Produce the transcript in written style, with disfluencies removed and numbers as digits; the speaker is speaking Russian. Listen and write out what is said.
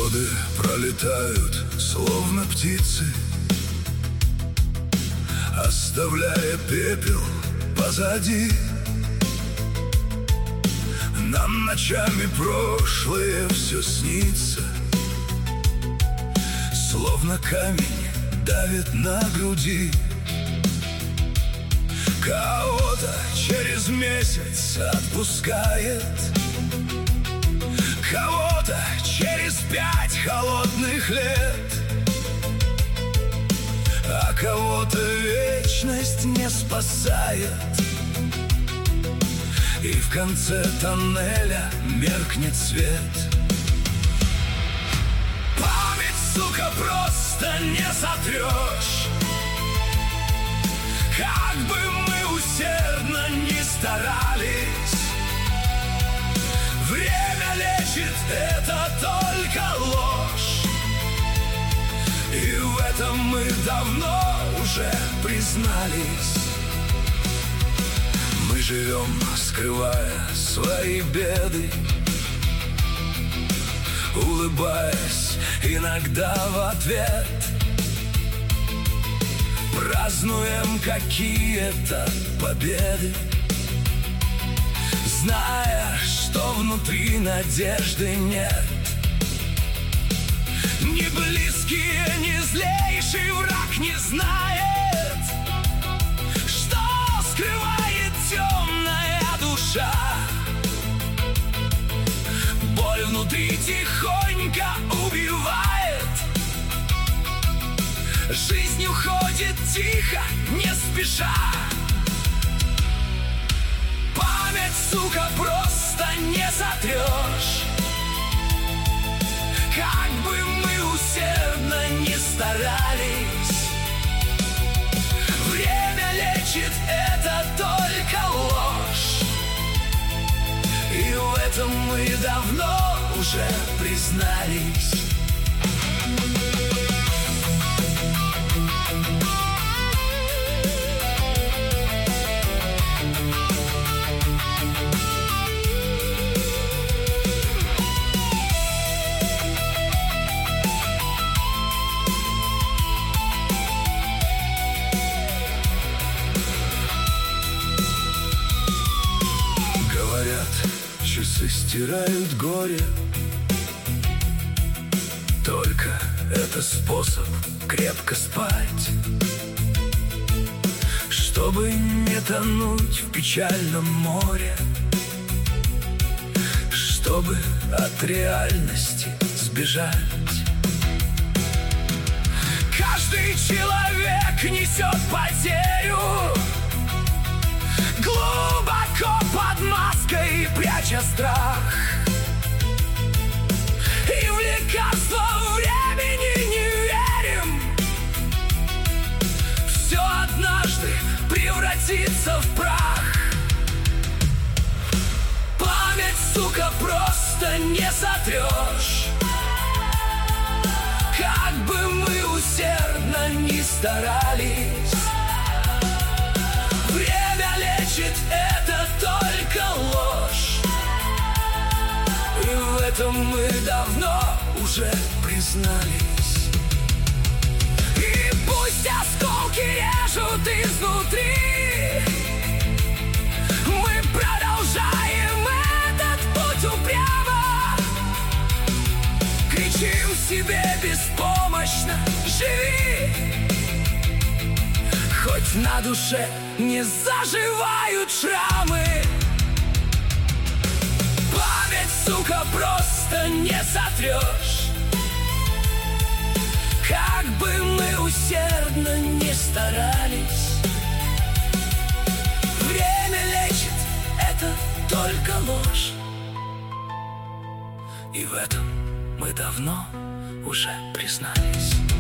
Годы пролетают, словно птицы, оставляя пепел позади. Нам ночами прошлое все снится, словно камень давит на груди. Кого-то через месяц отпускает, кого-то через 5 холодных лет, а кого-то вечность не спасает. И в конце тоннеля меркнет свет. Память, сука, просто не сотрешь. Как бы мы усердно ни старались, время лечит, это только ложь. И в этом мы давно уже признались. Мы живем, скрывая свои беды, улыбаясь иногда в ответ. Празднуем какие-то победы, зная, что внутри надежды нет. Ни близкие, ни злейший враг не знает, что скрывает темная душа. Боль внутри тихонько убивает, жизнь уходит тихо, не спеша. Память, сука, просто не сотрешь. Как бы мы усердно ни старались, время лечит, это только ложь. И в этом мы давно уже признались. Часы стирают горе, только это способ крепко спать, чтобы не тонуть в печальном море, чтобы от реальности сбежать. Каждый человек несет потерю, глубоко под маской пряча страх. И в лекарство времени не верим, все однажды превратится в прах. Память, сука, просто не сотрешь. Как бы мы усердно ни старались, время лечит, это только ложь. И в этом мы давно уже признались. И пусть осколки режут изнутри, мы продолжаем этот путь упрямо. Кричим себе беспомощно: живи! Хоть на душе не заживают шрамы. Память, сука, просто не сотрешь. Как бы мы усердно ни старались, время лечит, это только ложь. И в этом мы давно уже признались.